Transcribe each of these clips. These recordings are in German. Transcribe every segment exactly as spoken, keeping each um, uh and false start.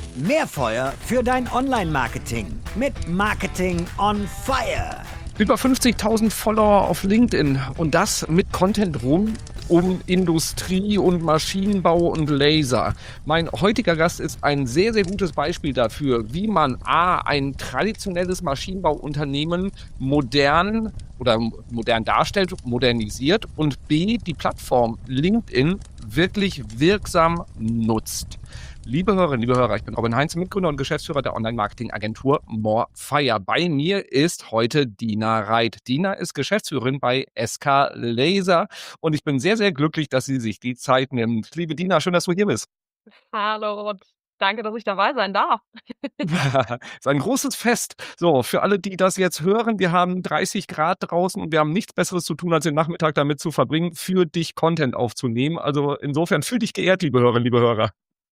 Mehr Feuer für dein Online-Marketing mit Marketing on Fire. Über fünfzigtausend Follower auf LinkedIn und das mit Content rum um Industrie und Maschinenbau und Laser. Mein heutiger Gast ist ein sehr, sehr gutes Beispiel dafür, wie man A, ein traditionelles Maschinenbauunternehmen modern oder modern darstellt, modernisiert und B, die Plattform LinkedIn wirklich wirksam nutzt. Liebe Hörerinnen, liebe Hörer, ich bin Robin Heinz, Mitgründer und Geschäftsführer der Online-Marketing-Agentur Morefire. Bei mir ist heute Dina Reit. Dina ist Geschäftsführerin bei S K Laser und ich bin sehr, sehr glücklich, dass sie sich die Zeit nimmt. Liebe Dina, schön, dass du hier bist. Hallo und danke, dass ich dabei sein darf. Es ist ein großes Fest. So, für alle, die das jetzt hören, wir haben dreißig Grad draußen und wir haben nichts Besseres zu tun, als den Nachmittag damit zu verbringen, für dich Content aufzunehmen. Also insofern fühl dich geehrt, liebe Hörerinnen, liebe Hörer.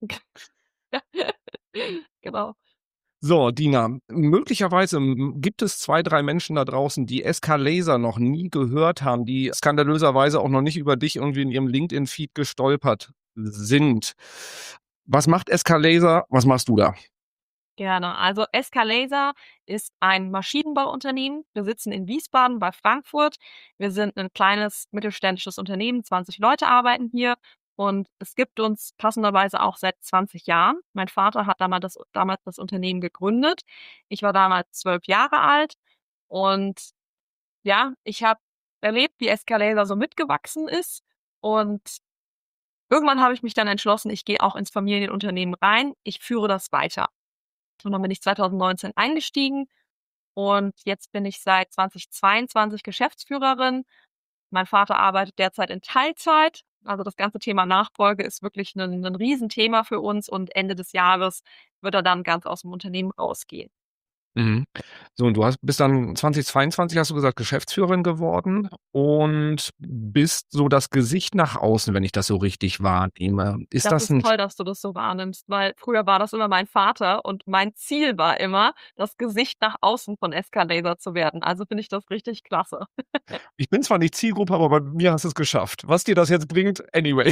Genau. So, Dina, möglicherweise m, gibt es zwei, drei Menschen da draußen, die S K Laser noch nie gehört haben, die skandalöserweise auch noch nicht über dich irgendwie in ihrem LinkedIn-Feed gestolpert sind. Was macht S K Laser? Was machst du da? Gerne. Also S K Laser ist ein Maschinenbauunternehmen. Wir sitzen in Wiesbaden bei Frankfurt. Wir sind ein kleines mittelständisches Unternehmen. zwanzig Leute arbeiten hier. Und es gibt uns passenderweise auch seit zwanzig Jahren. Mein Vater hat damals das, damals das Unternehmen gegründet. Ich war damals zwölf Jahre alt. Und ja, ich habe erlebt, wie S K Laser so mitgewachsen ist. Und irgendwann habe ich mich dann entschlossen, ich gehe auch ins Familienunternehmen rein. Ich führe das weiter. Und dann bin ich zweitausendneunzehn eingestiegen und jetzt bin ich seit zweitausendzweiundzwanzig Geschäftsführerin. Mein Vater arbeitet derzeit in Teilzeit. Also das ganze Thema Nachfolge ist wirklich ein, ein Riesenthema für uns und Ende des Jahres wird er dann ganz aus dem Unternehmen rausgehen. Mhm. So, und du hast, bist dann zweitausendzweiundzwanzig, hast du gesagt, Geschäftsführerin geworden und bist so das Gesicht nach außen, wenn ich das so richtig wahrnehme. Ist Das das ist ein... toll, dass du das so wahrnimmst, weil früher war das immer mein Vater und mein Ziel war immer, das Gesicht nach außen von S K Laser zu werden. Also finde ich das richtig klasse. Ich bin zwar nicht Zielgruppe, aber bei mir hast du es geschafft. Was dir das jetzt bringt, anyway.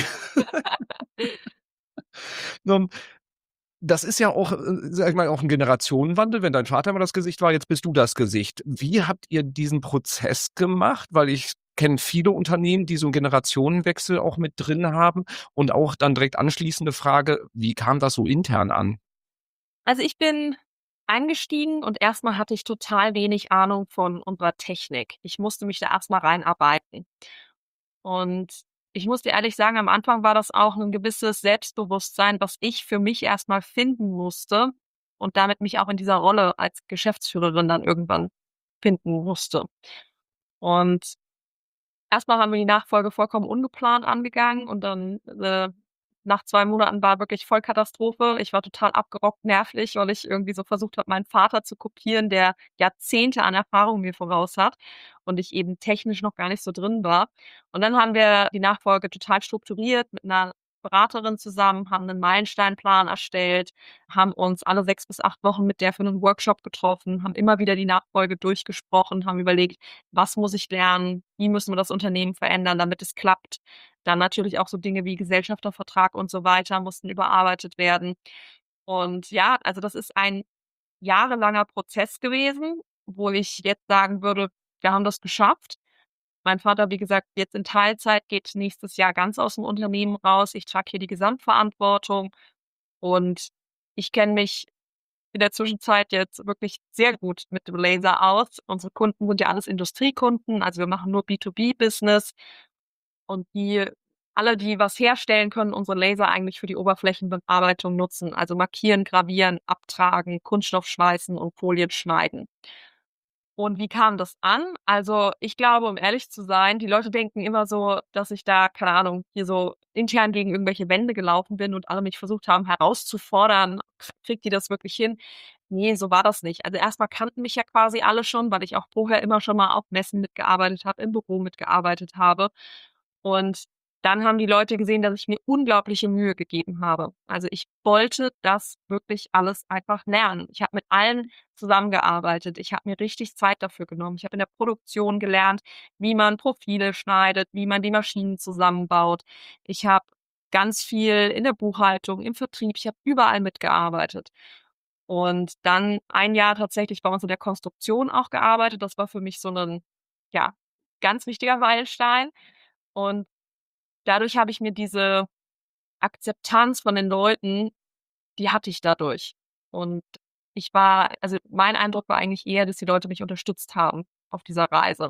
Nun, das ist ja auch, äh, sag ich mal, auch ein Generationenwandel. Wenn dein Vater immer das Gesicht war, jetzt bist du das Gesicht. Wie habt ihr diesen Prozess gemacht? Weil ich kenne viele Unternehmen, die so 'n Generationenwechsel auch mit drin haben. Und auch dann direkt anschließende Frage: Wie kam das so intern an? Also ich bin eingestiegen und erstmal hatte ich total wenig Ahnung von unserer Technik. Ich musste mich da erstmal reinarbeiten. Und ich muss dir ehrlich sagen, am Anfang war das auch ein gewisses Selbstbewusstsein, was ich für mich erstmal finden musste und damit mich auch in dieser Rolle als Geschäftsführerin dann irgendwann finden musste. Und erstmal haben wir die Nachfolge vollkommen ungeplant angegangen und dann, äh, nach zwei Monaten war wirklich Vollkatastrophe. Ich war total abgerockt nervlich, weil ich irgendwie so versucht habe, meinen Vater zu kopieren, der Jahrzehnte an Erfahrung mir voraus hat und ich eben technisch noch gar nicht so drin war. Und dann haben wir die Nachfolge total strukturiert mit 'ner Beraterin zusammen, haben 'nen Meilensteinplan erstellt, haben uns alle sechs bis acht Wochen mit der für 'nen Workshop getroffen, haben immer wieder die Nachfolge durchgesprochen, haben überlegt: Was muss ich lernen? Wie müssen wir das Unternehmen verändern, damit es klappt? Dann natürlich auch so Dinge wie Gesellschaftervertrag und so weiter mussten überarbeitet werden. Und ja, also das ist ein jahrelanger Prozess gewesen, wo ich jetzt sagen würde, wir haben das geschafft. Mein Vater, wie gesagt, jetzt in Teilzeit, geht nächstes Jahr ganz aus dem Unternehmen raus. Ich trage hier die Gesamtverantwortung und ich kenne mich in der Zwischenzeit jetzt wirklich sehr gut mit dem Laser aus. Unsere Kunden sind ja alles Industriekunden, also wir machen nur B zwei B-Business und die alle, die was herstellen, können unsere Laser eigentlich für die Oberflächenbearbeitung nutzen, also markieren, gravieren, abtragen, Kunststoff schweißen und Folien schneiden. Und wie kam das an? Also, ich glaube, um ehrlich zu sein, die Leute denken immer so, dass ich da, keine Ahnung, hier so intern gegen irgendwelche Wände gelaufen bin und alle mich versucht haben herauszufordern: „K Kriegt ihr das wirklich hin?“ Ne, so war das nicht. Also, erst mal kannten mich ja quasi alle schon, weil ich auch vorher immer schon mal auf Messen mitgearbeitet habe, im Büro mitgearbeitet habe. Und dann haben die Leute gesehen, dass ich mir unglaubliche Mühe gegeben habe. Also, ich wollte das wirklich alles einfach lernen. Ich habe mit allen zusammengearbeitet. Ich habe mir richtig Zeit dafür genommen. Ich habe in der Produktion gelernt, wie man Profile schneidet, wie man die Maschinen zusammenbaut. Ich habe ganz viel in der Buchhaltung, im Vertrieb. Ich habe überall mitgearbeitet. Und dann ein Jahr tatsächlich bei uns in der Konstruktion auch gearbeitet. Das war für mich so ein, ja, ganz wichtiger Meilenstein. Und dadurch habe ich mir diese Akzeptanz von den Leuten, die hatte ich dadurch. Und ich war also, mein Eindruck war eigentlich eher, dass die Leute mich unterstützt haben auf dieser Reise.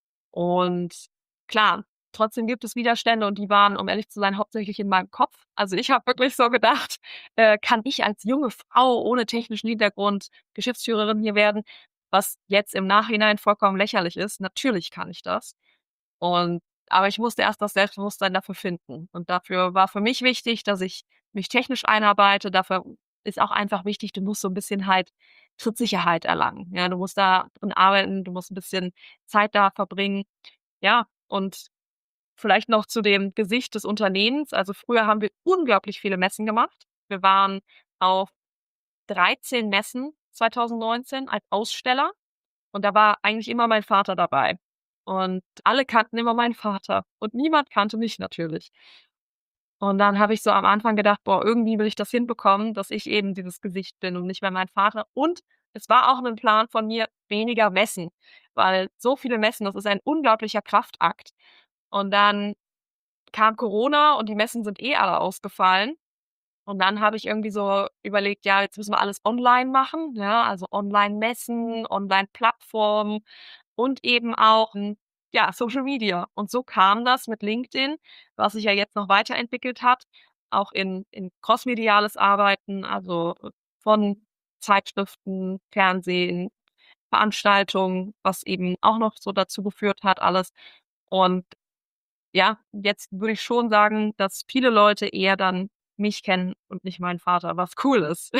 Und klar, trotzdem gibt es Widerstände und die waren, um ehrlich zu sein, hauptsächlich in meinem Kopf. Also, ich habe wirklich so gedacht, äh, kann ich als junge Frau ohne technischen Hintergrund Geschäftsführerin hier werden? Was jetzt im Nachhinein vollkommen lächerlich ist. Natürlich kann ich das. Und aber ich musste erst das Selbstbewusstsein dafür finden. Und dafür war für mich wichtig, dass ich mich technisch einarbeite. Dafür ist auch einfach wichtig, du musst so ein bisschen halt Trittsicherheit erlangen. Ja, du musst da drin arbeiten, du musst ein bisschen Zeit da verbringen. Ja, und vielleicht noch zu dem Gesicht des Unternehmens. Also, früher haben wir unglaublich viele Messen gemacht. Wir waren auf dreizehn Messen zweitausendneunzehn als Aussteller und da war eigentlich immer mein Vater dabei. Und alle kannten immer meinen Vater und niemand kannte mich natürlich. Und dann habe ich so am Anfang gedacht: „Boah, irgendwie will ich das hinbekommen, dass ich eben dieses Gesicht bin und nicht mehr mein Vater.“ Und es war auch 'nen Plan von mir, weniger Messen, weil so viele Messen, das ist ein unglaublicher Kraftakt. Und dann kam Corona und die Messen sind eh alle ausgefallen. Und dann habe ich irgendwie so überlegt: „Ja, jetzt müssen wir alles online machen“, ja, also Online-Messen, Online-Plattformen und eben auch, hm, ja, Social Media. Und so kam das mit LinkedIn, was sich ja jetzt noch weiterentwickelt hat, auch in in crossmediales Arbeiten, also, äh, von Zeitschriften, Fernsehen, Veranstaltungen, was eben auch noch so dazu geführt hat alles. Und ja, jetzt würde ich schon sagen, dass viele Leute eher dann mich kennen und nicht meinen Vater, was cool ist.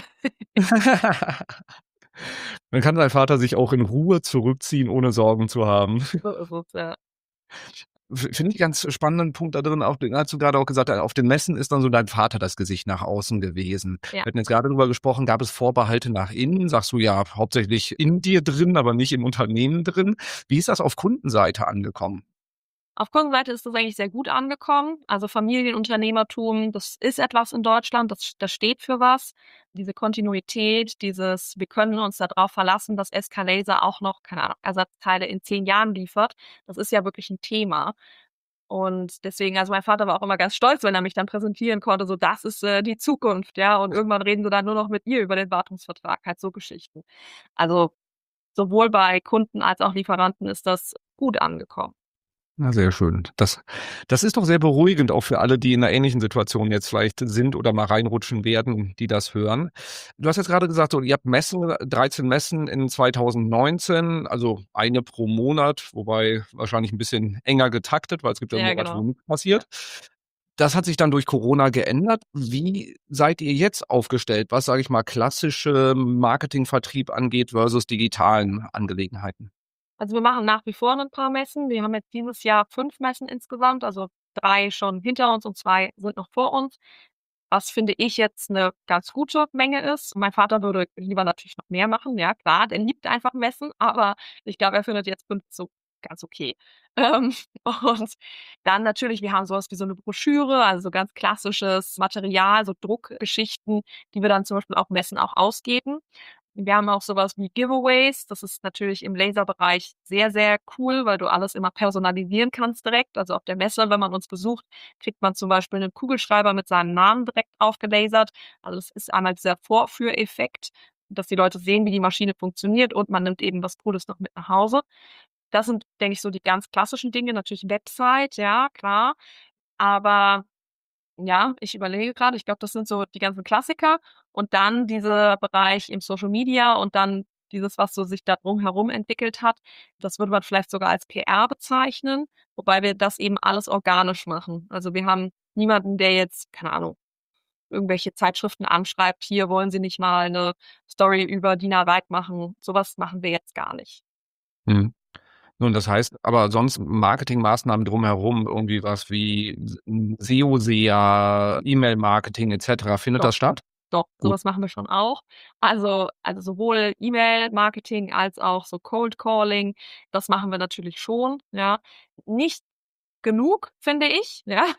Dann kann dein Vater sich auch in Ruhe zurückziehen, ohne Sorgen zu haben. So ist es, ja. F Finde ich ganz spannenden Punkt da drin, auch den hast du grade auch gesagt, auf den Messen ist dann so dein Vater das Gesicht nach außen gewesen. Ja. Wir hatten jetzt grade drüber gesprochen, gab es Vorbehalte nach innen? Sagst du ja, hauptsächlich in dir drin, aber nicht im Unternehmen drin. Wie ist das auf Kundenseite angekommen? Auf Kundenseite ist das eigentlich sehr gut angekommen. Also, Familienunternehmertum, das ist etwas in Deutschland, das das steht für was. Diese Kontinuität, dieses wir können uns da drauf verlassen, dass S K Laser auch noch, keine Ahnung, Ersatzteile in zehn Jahren liefert. Das ist ja wirklich 'n Thema. Und deswegen also, mein Vater war auch immer ganz stolz, wenn er mich dann präsentieren konnte, so: „Das ist, äh, die Zukunft“, ja? Und irgendwann reden sie dann nur noch mit ihr über den Wartungsvertrag, halt so Geschichten. Also, sowohl bei Kunden als auch Lieferanten ist das gut angekommen. Na, sehr schön. Das das ist doch sehr beruhigend, auch für alle, die in 'ner ähnlichen Situation jetzt vielleicht sind oder mal reinrutschen werden, die das hören. Du hast jetzt grade gesagt, so, ihr habt Messen, dreizehn Messen in zweitausendneunzehn, also eine pro Monat, wobei wahrscheinlich 'n bisschen enger getaktet, weil es gibt ja Ja, Monate, wo genau. nix passiert. Das hat sich dann durch Corona geändert. Wie seid ihr jetzt aufgestellt, was, sage ich mal, klassische Marketing, Vertrieb angeht versus digitalen Angelegenheiten? Also, wir machen nach wie vor 'nen paar Messen. Wir haben jetzt dieses Jahr fünf Messen insgesamt, also drei schon hinter uns und zwei sind noch vor uns. Was, finde ich, jetzt 'ne ganz gute Menge ist. Mein Vater würde lieber natürlich noch mehr machen, ja klar, der liebt einfach Messen, aber ich glaube, er findet jetzt fünf so ganz okay. Ähm, und dann natürlich, wir haben so was wie so 'ne Broschüre, also so ganz klassisches Material, so Druckgeschichten, die wir dann zum Beispiel auf Messen auch ausgeben. Wir haben auch so was wie Giveaways. Das ist natürlich im Laserbereich sehr, sehr cool, weil du alles immer personalisieren kannst direkt. Also, auf der Messe, wenn man uns besucht, kriegt man zum Beispiel 'nen Kugelschreiber mit seinem Namen direkt aufgelasert. Also, das ist einmal dieser Vorführeffekt, dass die Leute sehen, wie die Maschine funktioniert und man nimmt eben was Cooles noch mit nach Hause. Das sind, denke ich, so die ganz klassischen Dinge. Natürlich Website, ja, klar. Aber ja, ich überlege grade, ich glaube, das sind so die ganzen Klassiker und dann dieser Bereich im Social Media und dann dieses, was so sich da drumherum entwickelt hat. Das würde man vielleicht sogar als P R bezeichnen, wobei wir das eben alles organisch machen. Also, wir haben niemanden, der jetzt, keine Ahnung, irgendwelche Zeitschriften anschreibt: „Hier, wollen Sie nicht mal 'ne Story über Dina Wijd machen?“ So was machen wir jetzt gar nicht. Mhm. Nun, das heißt aber sonst Marketingmaßnahmen drumherum, irgendwie was wie S hm, S E O, SEA, E-Mail-Marketing et cetera. Findet Doch, das statt? doch, so Gut. was machen wir schon auch. Also also sowohl E-Mail-Marketing als auch so Cold Calling, das machen wir natürlich schon, ja. Nicht genug, finde ich, ja.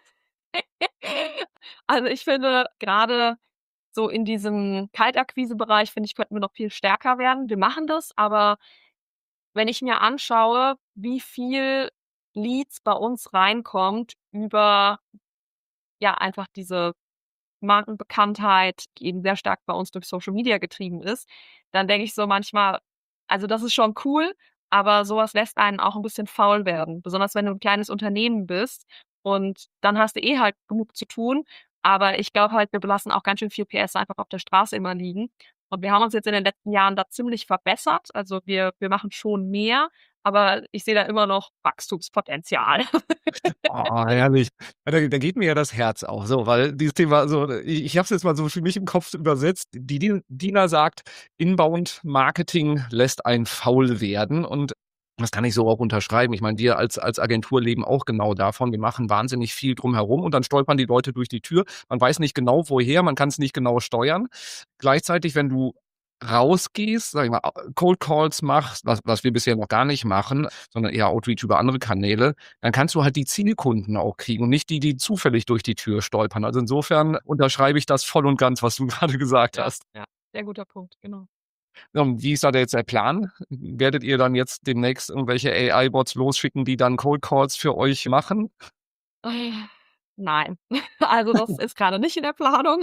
Also, ich finde, grade so in diesem Kaltakquise-Bereich, finde ich, könnten wir noch viel stärker werden. Wir machen das, aber wenn ich mir anschaue, wie viel Leads bei uns reinkommt über, ja, einfach diese Markenbekanntheit, die eben sehr stark bei uns durch Social Media getrieben ist, dann denke ich so manchmal, also, das ist schon cool, aber so was lässt einen auch 'n bisschen faul werden, besonders wenn du 'n kleines Unternehmen bist und dann hast du eh halt genug zu tun. Aber ich glaube halt, wir belassen auch ganz schön viel P S einfach auf der Straße immer liegen. Und wir haben uns jetzt in den letzten Jahren da ziemlich verbessert. Also, wir wir machen schon mehr, aber ich sehe da immer noch Wachstumspotenzial. Oh, herrlich. Ja, da da geht mir ja das Herz auf, so, weil dieses Thema so i ich habe es jetzt mal so für mich im Kopf übersetzt. Die Di Dina sagt: „Inbound Marketing lässt einen faul werden“, und das kann ich so auch unterschreiben. Ich meine, wir als als Agentur leben auch genau davon. Wir machen wahnsinnig viel drumherum und dann stolpern die Leute durch die Tür. Man weiß nicht genau woher, man kann's nicht genau steuern. Gleichzeitig, wenn du rausgehst, sage ich mal, a Cold Calls machst, was was wir bisher noch gar nicht machen, sondern eher Outreach über andere Kanäle, dann kannst du halt die Zielkunden auch kriegen und nicht die, die zufällig durch die Tür stolpern. Also, insofern unterschreibe ich das voll und ganz, was du grade gesagt Ja, hast. ja, sehr guter Punkt, genau. Ja, und wie ist da jetzt der Plan? Werdet ihr dann jetzt demnächst irgendwelche A I-Bots losschicken, die dann Cold Calls für euch machen? Nein, also, das ist grade nicht in der Planung.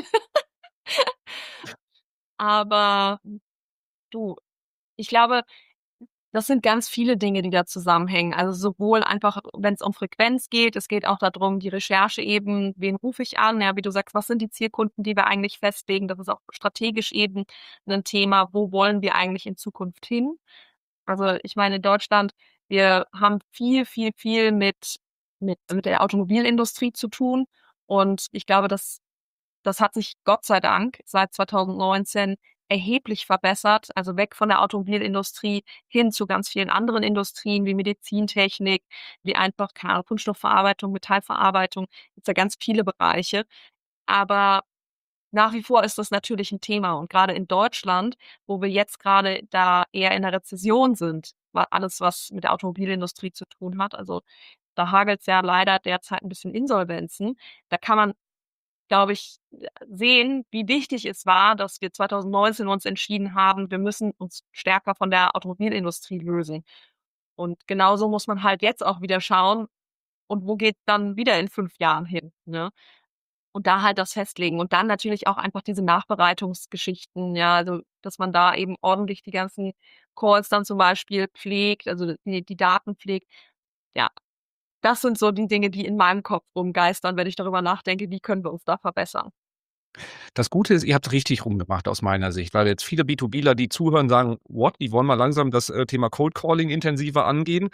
Aber du, ich glaube, das sind ganz viele Dinge, die da zusammenhängen. Also, sowohl einfach, wenn's um Frequenz geht, es geht auch da drum, die Recherche eben, wen rufe ich an? Ja, wie du sagst, was sind die Zielkunden, die wir eigentlich festlegen? Das ist auch strategisch eben 'nen Thema, wo wollen wir eigentlich in Zukunft hin? Also, ich meine, in Deutschland, wir haben viel, viel, viel mit mit mit der Automobilindustrie zu tun und ich glaube, das das hat sich Gott sei Dank seit zweitausendneunzehn erheblich verbessert, also, weg von der Automobilindustrie hin zu ganz vielen anderen Industrien wie Medizintechnik, wie einfach, keine Ahnung, Kunststoffverarbeitung, Metallverarbeitung. Gibt's ja ganz viele Bereiche. Aber nach wie vor ist das natürlich 'n Thema und grade in Deutschland, wo wir jetzt grade da eher in 'ner Rezession sind, wa alles, was mit der Automobilindustrie zu tun hat. Also, da hagelt's ja leider derzeit 'n bisschen Insolvenzen. Da kann man, glaube ich, äh, sehen, wie wichtig es war, dass wir zweitausendneunzehn uns entschieden haben, wir müssen uns stärker von der Automobilindustrie lösen. Und genauso muss man halt jetzt auch wieder schauen: „Und wo geht's dann wieder in fünf Jahren hin“, ne? Und da halt das festlegen und dann natürlich auch einfach diese Nachbereitungsgeschichten, ja, also, dass man da eben ordentlich die ganzen Calls dann zum Beispiel pflegt, also, die die Daten pflegt. Ja, das sind so die Dinge, die in meinem Kopf rumgeistern, wenn ich darüber nachdenke, wie können wir uns da verbessern? Das Gute ist, ihr habt's richtig rum gemacht aus meiner Sicht, weil jetzt viele B2Bler, die zuhören, sagen: „What? Die wollen mal langsam das, äh, Thema Cold Calling intensiver angehen.“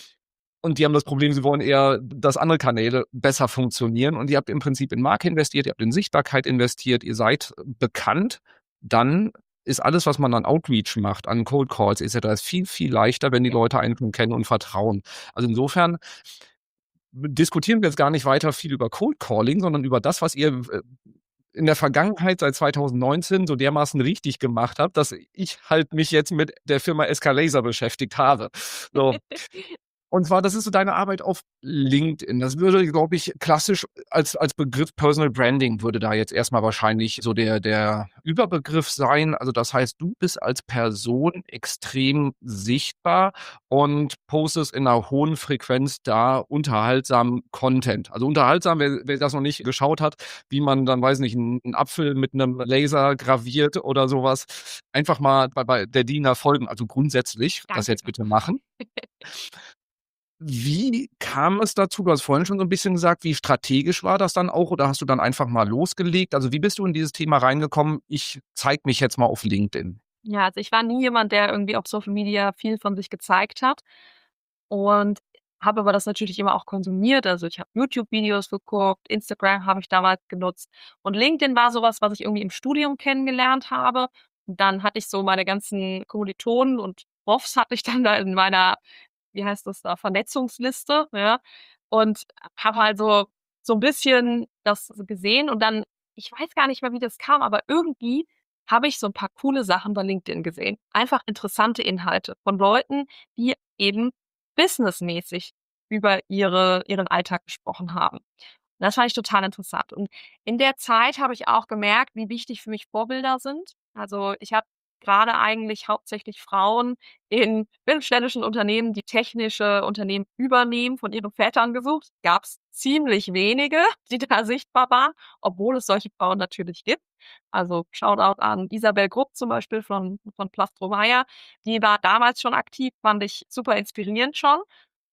Und die haben das Problem, sie wollen eher, dass andere Kanäle besser funktionieren. Und ihr habt im Prinzip in Marke investiert, ihr habt in Sichtbarkeit investiert, ihr seid bekannt. Dann ist alles, was man an Outreach macht, an Cold Calls et cetera, ist viel, viel leichter, wenn die Leute einen schon kennen und vertrauen. Also, insofern diskutieren wir jetzt gar nicht weiter viel über Cold Calling, sondern über das, was ihr w äh, in der Vergangenheit seit zweitausendneunzehn so dermaßen richtig gemacht habt, dass ich halt mich jetzt mit der Firma Escalaser beschäftigt habe. So. Und zwar, das ist so deine Arbeit auf LinkedIn. Das würde, glaube ich, klassisch als als Begriff Personal Branding würde da jetzt erst mal wahrscheinlich so der der Überbegriff sein. Also, das heißt, du bist als Person extrem sichtbar und postest in 'ner hohen Frequenz da unterhaltsamen Content. Also, unterhaltsam, wer wer das noch nicht geschaut hat, wie man dann, weiß nicht, 'n 'n Apfel mit 'nem Laser graviert oder so was. Einfach mal bei bei der Dina folgen, also, grundsätzlich das Danke. jetzt bitte machen. Wie kam es dazu? Du hast vorhin schon so 'n bisschen gesagt, wie strategisch war das dann auch oder hast du dann einfach mal losgelegt? Also, wie bist du in dieses Thema reingekommen: „Ich zeige mich jetzt mal auf LinkedIn?“ Ja, also, ich war nie jemand, der irgendwie auf Social Media viel von sich gezeigt hat und habe aber das natürlich immer auch konsumiert. Also, ich habe YouTube-Videos geguckt, Instagram habe ich damals genutzt und LinkedIn war so was, was ich irgendwie im Studium kennengelernt habe. Dann hatte ich so meine ganzen Kommilitonen und Profs hatte ich dann da in meiner, wie heißt das da, Vernetzungsliste, ja, und habe halt so so 'n bisschen das gesehen und dann ich weiß gar nicht mehr, wie das kam, aber irgendwie habe ich so 'n paar coole Sachen bei LinkedIn gesehen. Einfach interessante Inhalte von Leuten, die eben businessmäßig über ihre ihren Alltag gesprochen haben. Das fand ich total interessant. Und in der Zeit habe ich auch gemerkt, wie wichtig für mich Vorbilder sind. Also, ich habe grade eigentlich hauptsächlich Frauen in mittelständischen Unternehmen, die technische Unternehmen übernehmen, von ihren Vätern gesucht. Gab's ziemlich wenige, die da sichtbar waren, obwohl es solche Frauen natürlich gibt. Also, Shoutout an Isabel Grupp zum Beispiel von von Plastromeyer. Die war damals schon aktiv, fand ich super inspirierend schon.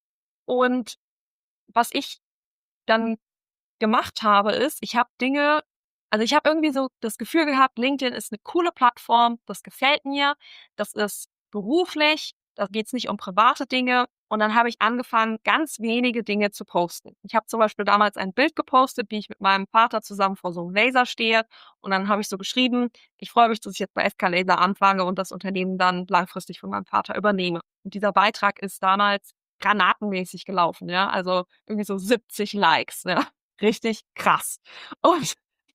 Und was ich dann gemacht habe, ist, ich habe Dinge also, ich habe irgendwie so das Gefühl gehabt, LinkedIn ist 'ne coole Plattform, das gefällt mir, das ist beruflich, da geht's nicht um private Dinge. Und dann habe ich angefangen, ganz wenige Dinge zu posten. Ich habe zum Beispiel damals ein Bild gepostet, wie ich mit meinem Vater zusammen vor so 'nem Laser stehe. Und dann habe ich so geschrieben: „Ich freue mich, dass ich jetzt bei SK Laser anfange und das Unternehmen dann langfristig von meinem Vater übernehme.“ Und dieser Beitrag ist damals granatenmäßig gelaufen, ja, also irgendwie so siebzig Likes, ja, richtig krass. Und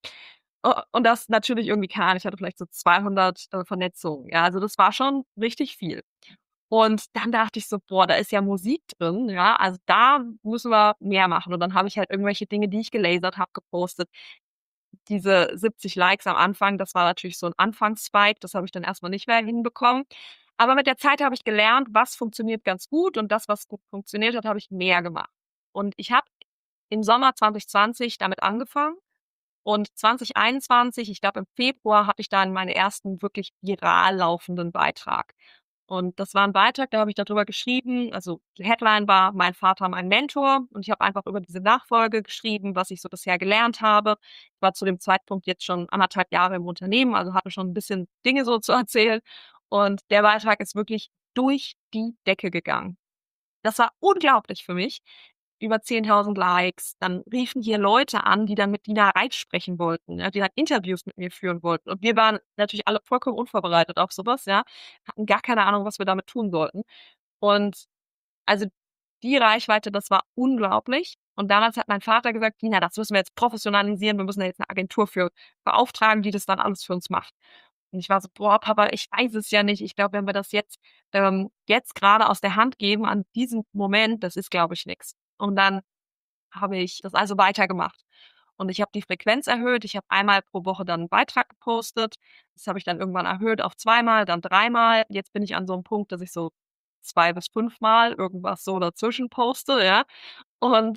u und das natürlich irgendwie, keine Ahnung, ich hatte vielleicht so zweihundert, äh, Vernetzungen. Ja, also das war schon richtig viel. Und dann dachte ich so: „Boah, da ist ja Musik drin, ja, also da müssen wir mehr machen.“ Und dann habe ich halt irgendwelche Dinge, die ich gelasert habe, gepostet. Diese siebzig Likes am Anfang, das war natürlich so 'n Anfangs-Spike, das habe ich dann erst mal nicht mehr hinbekommen. Aber mit der Zeit habe ich gelernt, was funktioniert ganz gut und das, was gut funktioniert hat, habe ich mehr gemacht. Und ich habe im Sommer zwanzig zwanzig damit angefangen und zwanzig einundzwanzig, ich glaube im Februar, hatte ich dann meinen ersten wirklich viral laufenden Beitrag. Und das war 'n Beitrag, da habe ich da drüber geschrieben also die Headline war: „Mein Vater, mein Mentor.“ Und ich habe einfach über diese Nachfolge geschrieben, was ich so bisher gelernt habe. Ich war zu dem Zeitpunkt jetzt schon anderthalb Jahre im Unternehmen, also hatte schon 'n bisschen Dinge so zu erzählen. Und der Beitrag ist wirklich durch die Decke gegangen. Das war unglaublich für mich. Über zehntausend Likes, dann riefen hier Leute an, die dann mit Nina Reitsch sprechen wollten, ja, die dann Interviews mit mir führen wollten. Und wir waren natürlich alle vollkommen unvorbereitet auf so was, ja, hatten gar keine Ahnung, was wir damit tun sollten. Und also die Reichweite, das war unglaublich. Und damals hat mein Vater gesagt: „Nina, das müssen wir jetzt professionalisieren. Wir müssen da jetzt 'ne Agentur für beauftragen, die das dann alles für uns macht.“ Und ich war so: „Boah, Papa, ich weiß es ja nicht. Ich glaube, wenn wir das jetzt ähm, jetzt grade aus der Hand geben an diesem Moment, das ist, glaube ich, nix.“ Und dann habe ich das also weitergemacht. Und ich habe die Frequenz erhöht. Ich habe einmal pro Woche dann 'n Beitrag gepostet. Das habe ich dann irgendwann erhöht auf zweimal, dann dreimal. Jetzt bin ich an so 'nem Punkt, dass ich so zwei bis fünfmal irgendwas so dazwischen poste, ja. Und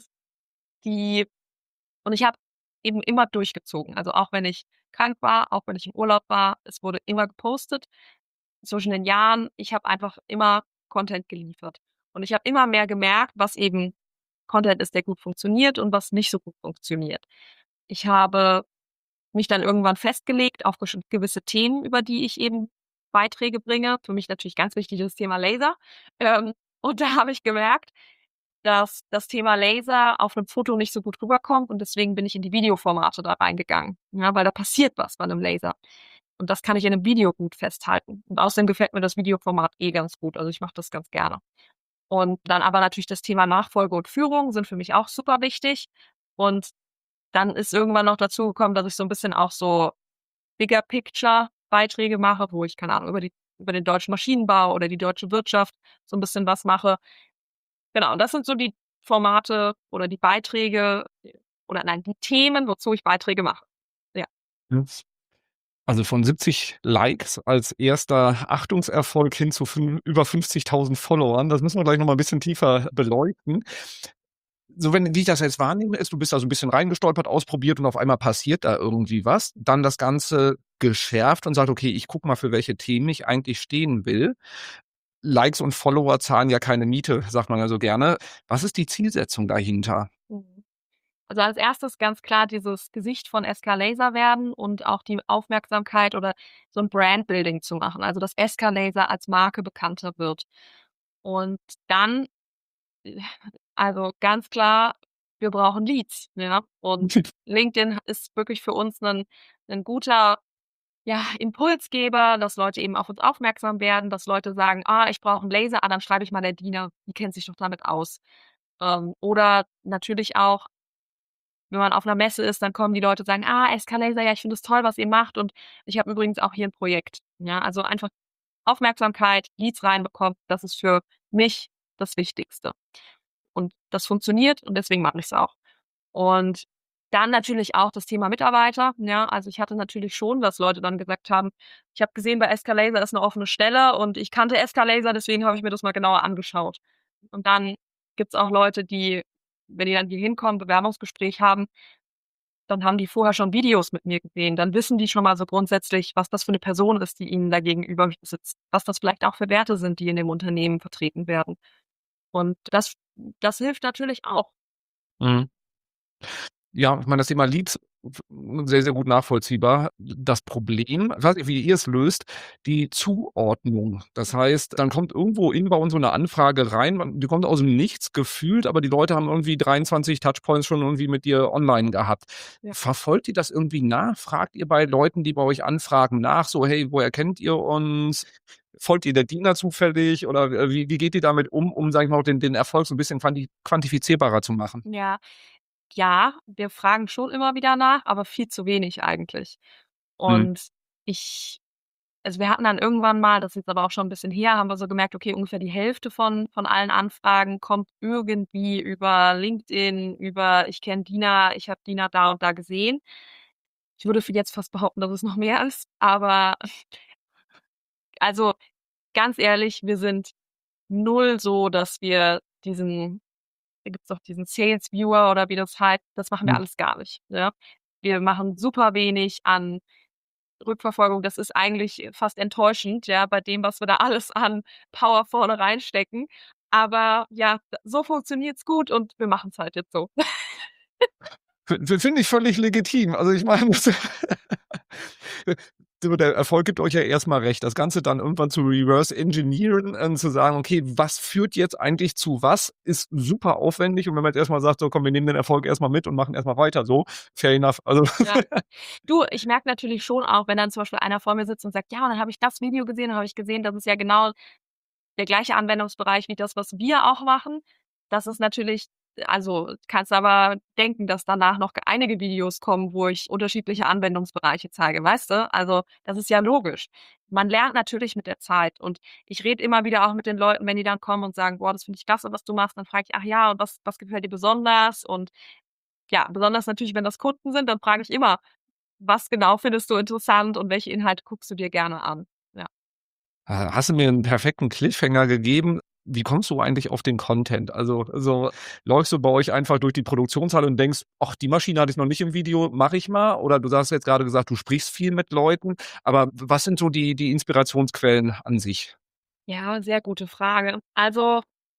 die und ich habe eben immer durchgezogen. Also auch wenn ich krank war, auch wenn ich im Urlaub war, es wurde immer gepostet. Zwischen den Jahren, ich habe einfach immer Content geliefert. Und ich habe immer mehr gemerkt, was eben Content ist, der gut funktioniert und was nicht so gut funktioniert. Ich habe mich dann irgendwann festgelegt auf gesch gewisse Themen, über die ich eben Beiträge bringe. Für mich natürlich ganz wichtig das Thema Laser. Ähm, und da habe ich gemerkt, dass das Thema Laser auf 'nem Foto nicht so gut rüberkommt und deswegen bin ich in die Videoformate da reingegangen, ja, weil da passiert was bei 'nem Laser. Und das kann ich in 'nem Video gut festhalten. Und außerdem gefällt mir das Videoformat eh ganz gut. Also, ich mache das ganz gerne. Und dann aber natürlich das Thema Nachfolge und Führung sind für mich auch super wichtig. Und dann ist irgendwann noch dazu gekommen, dass ich so 'n bisschen auch so Bigger Picture Beiträge mache, wo ich, keine Ahnung, über die über den deutschen Maschinenbau oder die deutsche Wirtschaft so 'n bisschen was mache. Genau, und das sind so die Formate oder die Beiträge oder nein, die Themen, wozu ich Beiträge mache. Ja. Also von siebzig Likes als erster Achtungserfolg hin zu fün über fünfzigtausend Followern. Das müssen wir gleich noch mal 'n bisschen tiefer beleuchten. So, wenn wie ich das jetzt wahrnehme, ist, du bist da so 'n bisschen reingestolpert, ausprobiert und auf einmal passiert da irgendwie was. Dann das Ganze geschärft und sagt: „Okay, ich gucke mal, für welche Themen ich eigentlich stehen will.“ Likes und Follower zahlen ja keine Miete, sagt man ja so gerne. Was ist die Zielsetzung dahinter? Mhm. Also als Erstes ganz klar dieses Gesicht von SK Laser werden und auch die Aufmerksamkeit oder so 'n Brand-Building zu machen, also dass SK Laser als Marke bekannter wird. Und dann also ganz klar, wir brauchen Leads, ja? Und LinkedIn ist wirklich für uns 'nen 'nen guter, ja, Impulsgeber, dass Leute eben auf uns aufmerksam werden, dass Leute sagen: „Ah, ich brauche 'n Laser. Ah, dann schreibe ich mal der Dina, die kennt sich doch damit aus.“ Ähm, oder natürlich auch wenn man auf 'ner Messe ist, dann kommen die Leute und sagen: „Ah, SK Laser, ja, ich finde es toll, was ihr macht und ich habe übrigens auch hier 'n Projekt.“ Ja, also einfach Aufmerksamkeit, Leads reinbekommen, das ist für mich das Wichtigste. Und das funktioniert und deswegen mache ich's auch. Und Dann natürlich auch das Thema Mitarbeiter, ja. Also, ich hatte natürlich schon, dass Leute dann gesagt haben: „Ich habe gesehen, bei Escalator ist 'ne offene Stelle und ich kannte Escalator, deswegen habe ich mir das mal genauer angeschaut.“ Und dann gibt's auch Leute, die, wenn die dann hier hinkommen, Bewerbungsgespräch haben, dann haben die vorher schon Videos mit mir gesehen. Dann wissen die schon mal so grundsätzlich, was das für 'ne Person ist, die ihnen da gegenüber sitzt, was das vielleicht auch für Werte sind, die in dem Unternehmen vertreten werden. Und das das hilft natürlich auch. Mhm. Ja, ich meine, das Thema Leads f sehr, sehr gut nachvollziehbar. Das Problem, ich weiß nicht, wie ihr es löst, die Zuordnung. Das heißt, dann kommt irgendwo inbound so 'ne Anfrage rein, man die kommt aus'm Nichts gefühlt, aber die Leute haben irgendwie dreiundzwanzig Touchpoints schon irgendwie mit dir online gehabt. Ja. Verfolgt ihr das irgendwie nach? Fragt ihr bei Leuten, die bei euch anfragen, nach, so: „Hey, woher kennt ihr uns? Folgt ihr der DINA zufällig?“ Oder, äh, wie wie geht ihr damit um, um, sage ich mal, auch den den Erfolg so 'n bisschen quanti quantifizierbarer zu machen? Ja. Ja, wir fragen schon immer wieder nach, aber viel zu wenig eigentlich. Mhm. Und ich also, wir hatten dann irgendwann mal, das ist jetzt aber auch schon 'n bisschen her, haben wir so gemerkt, okay, ungefähr die Hälfte von von allen Anfragen kommt irgendwie über LinkedIn, über „Ich kenne Dina, ich habe Dina da und da gesehen.“ Ich würde für jetzt fast behaupten, dass es noch mehr ist, aber also, ganz ehrlich, wir sind null so, dass wir diesen da gibt's doch diesen Sales Viewer oder wie das heißt, das machen wir Mhm. alles gar nicht, ja? Wir machen super wenig an Rückverfolgung. Das ist eigentlich fast enttäuschend, ja, bei dem, was wir da alles an Power vorne reinstecken. Aber ja, d so funktioniert's gut und wir machen's halt jetzt so. Fi fi finde ich völlig legitim. Also, ich meine, so der Erfolg gibt euch ja erst mal recht. Das Ganze dann irgendwann zu reverse engineeren und zu sagen: „Okay, was führt jetzt eigentlich zu was?“ Ist super aufwendig. Und wenn man jetzt erst mal sagt: „So komm, wir nehmen den Erfolg erst mal mit und machen erst mal weiter so“, fair enough. Also Ja. Du, ich merke natürlich schon auch, wenn dann zum Beispiel einer vor mir sitzt und sagt: „Ja, und dann habe ich das Video gesehen, dann habe ich gesehen, das ist ja genau der gleiche Anwendungsbereich wie das, was wir auch machen.“ Das ist natürlich also, kannst aber denken, dass danach noch einige Videos kommen, wo ich unterschiedliche Anwendungsbereiche zeige, weißt du? Also, das ist ja logisch. Man lernt natürlich mit der Zeit und ich rede immer wieder auch mit den Leuten, wenn die dann kommen und sagen: „Boah, das finde ich klasse, was du machst.“ Dann frage ich: „Ach ja, und was was gefällt dir besonders?“ Und ja, besonders natürlich, wenn das Kunden sind, dann frage ich immer: „Was genau findest du interessant und welche Inhalte guckst du dir gerne an?“ Ja. Ha hast du mir 'n perfekten Cliffhanger gegeben. Wie kommst du eigentlich auf den Content? Also so, läufst du bei euch einfach durch die Produktionshalle und denkst: „Ach, die Maschine hatte ich noch nicht im Video, mache ich mal.“ Oder du hast jetzt grade gesagt, du sprichst viel mit Leuten. Aber w was sind so die die Inspirationsquellen an sich? Ja, sehr gute Frage. Also,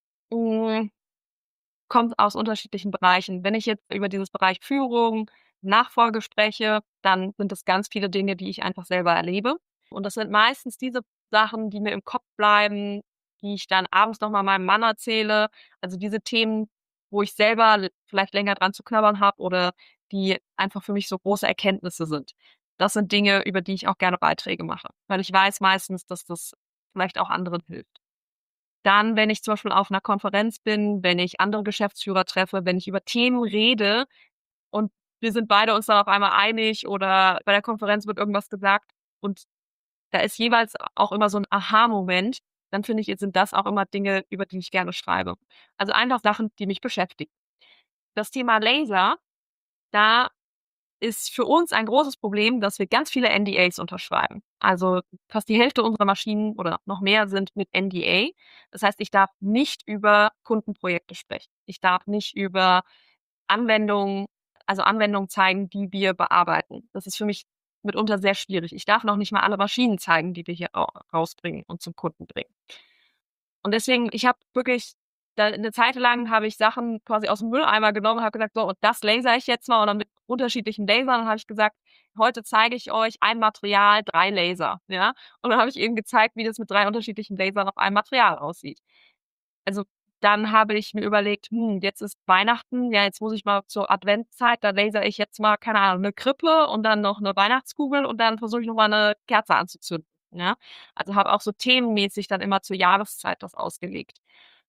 hm, kommt aus unterschiedlichen Bereichen. Wenn ich jetzt über dieses Bereich Führung, Nachfolge spreche, dann sind das ganz viele Dinge, die ich einfach selber erlebe. Und das sind meistens diese Sachen, die mir im Kopf bleiben, die ich dann abends noch mal meinem Mann erzähle. Also, diese Themen, wo ich selber l vielleicht länger dran zu knabbern habe oder die einfach für mich so große Erkenntnisse sind. Das sind Dinge, über die ich auch gerne Beiträge mache, weil ich weiß meistens, dass das vielleicht auch anderen hilft. Dann, wenn ich zum Beispiel auf 'ner Konferenz bin, wenn ich andere Geschäftsführer treffe, wenn ich über Themen rede und wir sind beide uns dann auf einmal einig oder bei der Konferenz wird irgendwas gesagt und da ist jeweils auch immer so 'n Aha-Moment, dann finde ich, sind das auch immer Dinge, über die ich gerne schreibe. Also, einfach Sachen, die mich beschäftigen. Das Thema Laser, da ist für uns ein großes Problem, dass wir ganz viele N D As unterschreiben. Also, fast die Hälfte unserer Maschinen oder noch mehr sind mit N D A. Das heißt, ich darf nicht über Kundenprojekte sprechen. Ich darf nicht über Anwendungen also, Anwendungen zeigen, die wir bearbeiten. Das ist für mich mitunter sehr schwierig. Ich darf noch nicht mal alle Maschinen zeigen, die wir hier ra rausbringen und zum Kunden bringen. Und deswegen, ich habe wirklich da 'ne Zeit lang habe ich Sachen quasi aus'm Mülleimer genommen und habe gesagt: „So, und das lasere ich jetzt mal.“ Und dann mit unterschiedlichen Lasern habe ich gesagt: „Heute zeige ich euch ein Material, drei Laser“, ja? Und dann habe ich eben gezeigt, wie das mit drei unterschiedlichen Lasern auf einem Material aussieht. Also, dann habe ich mir überlegt: „Hm, jetzt ist Weihnachten, ja, jetzt muss ich mal zur Adventszeit da lasere ich jetzt mal, keine Ahnung, 'ne Krippe und dann noch 'ne Weihnachtskugel und dann versuche ich noch mal 'ne Kerze anzuzünden“, ja? Also, habe auch so themenmäßig dann immer zur Jahreszeit das ausgelegt.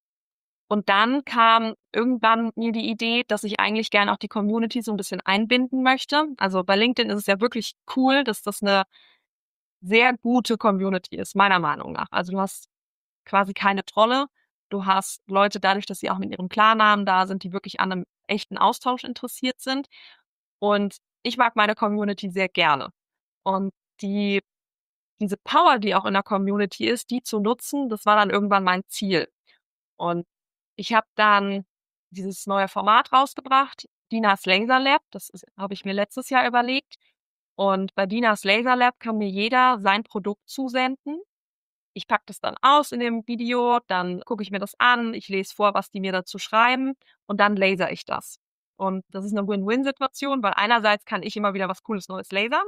Und dann kam irgendwann mir die Idee, dass ich eigentlich gerne auch die Community so 'n bisschen einbinden möchte. Also, bei LinkedIn ist es ja wirklich cool, dass das 'ne sehr gute Community ist, meiner Meinung nach. Also, du hast quasi keine Trolle. Du hast Leute dadurch, dass sie auch mit ihrem Klarnamen da sind, die wirklich an 'nem echten Austausch interessiert sind. Und ich mag meine Community sehr gerne. Und die diese Power, die auch in der Community ist, die zu nutzen, das war dann irgendwann mein Ziel. Und ich habe dann dieses neue Format rausgebracht, Dinas Laser Lab. Das habe ich mir letztes Jahr überlegt. Und bei Dinas Laser Lab kann mir jeder sein Produkt zusenden. Ich packe das dann aus in dem Video, dann gucke ich mir das an, ich lese vor, was die mir dazu schreiben und dann laser ich das. Und das ist eine Win-Win-Situation, weil einerseits kann ich immer wieder was Cooles Neues lasern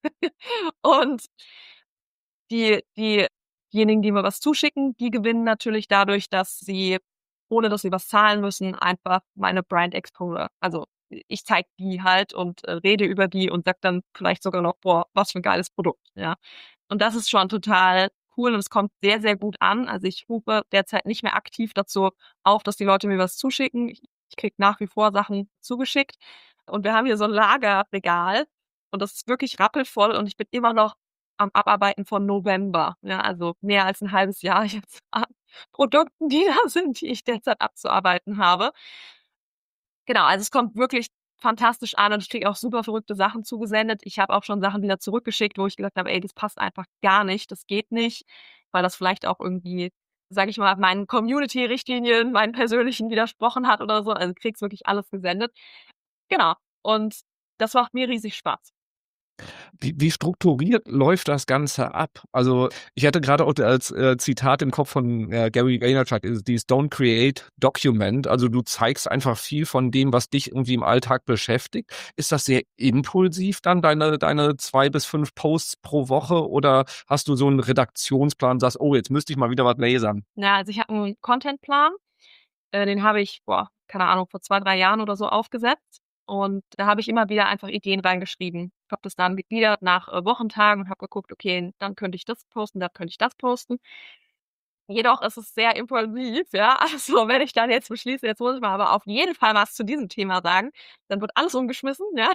und die, die, diejenigen, die mir was zuschicken, die gewinnen natürlich dadurch, dass sie, ohne dass sie was zahlen müssen, einfach meine Brand Exposure. Also ich zeige die halt und äh, rede über die und sag dann vielleicht sogar noch, boah, was für ein geiles Produkt, ja. Und das ist schon total cool und es kommt sehr, sehr gut an. Also ich rufe derzeit nicht mehr aktiv dazu auf, dass die Leute mir was zuschicken. Ich, ich kriege nach wie vor Sachen zugeschickt. Und wir haben hier so ein Lagerregal und das ist wirklich rappelvoll und ich bin immer noch am Abarbeiten von November. Ja, also mehr als ein halbes Jahr jetzt an Produkten, die da sind, die ich derzeit abzuarbeiten habe. Genau, also es kommt wirklich fantastisch an und ich kriege auch super verrückte Sachen zugesendet. Ich habe auch schon Sachen wieder zurückgeschickt, wo ich gesagt habe, ey, das passt einfach gar nicht, das geht nicht, weil das vielleicht auch irgendwie, sage ich mal, meinen Community-Richtlinien, meinen persönlichen widersprochen hat oder so. Also du kriegst wirklich alles gesendet. Genau. Und das macht mir riesig Spaß. Wie wie strukturiert läuft das Ganze ab? Also, ich hatte gerade auch als, äh, Zitat im Kopf von, äh, Gary Vaynerchuk, ist dieses „Don't create, document." Also, du zeigst einfach viel von dem, was dich irgendwie im Alltag beschäftigt. Ist das sehr impulsiv dann, deine deine zwei bis fünf Posts pro Woche oder hast du so 'n Redaktionsplan, sagst: „Oh, jetzt müsste ich mal wieder was lasern?" Ja, also ich habe einen Contentplan, äh, den habe ich, boah, keine Ahnung, vor zwei, drei Jahren oder so aufgesetzt und da habe ich immer wieder einfach Ideen reingeschrieben. Ich habe das dann gegliedert nach, äh, Wochentagen und habe geguckt: „Okay, dann könnte ich das posten, dann könnte ich das posten." Jedoch ist es sehr impulsiv, ja. Also, wenn ich dann jetzt beschließe, jetzt muss ich mal aber auf jeden Fall was zu diesem Thema sagen, dann wird alles umgeschmissen, ja.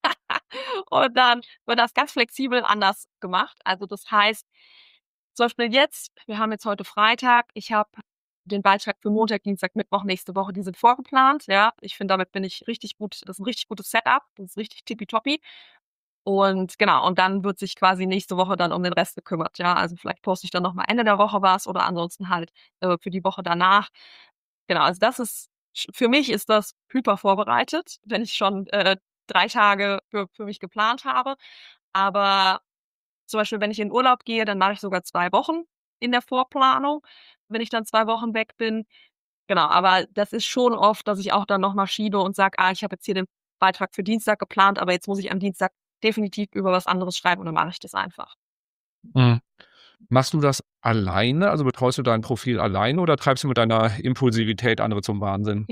Und dann wird das ganz flexibel anders gemacht. Also, das heißt, zum Beispiel jetzt, wir haben jetzt heute Freitag, ich habe den Beitrag für Montag, Dienstag, Mittwoch nächste Woche, die sind vorgeplant, ja. Ich finde, damit bin ich richtig gut, das ist 'n richtig gutes Setup, das ist richtig tippitoppi. Und genau, und dann wird sich quasi nächste Woche dann um den Rest gekümmert, ja. Also, vielleicht poste ich dann noch mal Ende der Woche was oder ansonsten halt, äh, für die Woche danach. Genau, also das ist sch für mich ist das hyper vorbereitet, wenn ich schon, äh, drei Tage für für mich geplant habe. Aber zum Beispiel, wenn ich in Urlaub gehe, dann mache ich sogar zwei Wochen in der Vorplanung, wenn ich dann zwei Wochen weg bin. Genau, aber das ist schon oft, dass ich auch dann noch mal schiebe und sage: „Ah, ich habe jetzt hier den Beitrag für Dienstag geplant, aber jetzt muss ich am Dienstag definitiv über was anderes schreiben" und dann mache ich das einfach. Mhm. Machst du das alleine? Also, betreust du dein Profil alleine oder treibst du mit deiner Impulsivität andere zum Wahnsinn?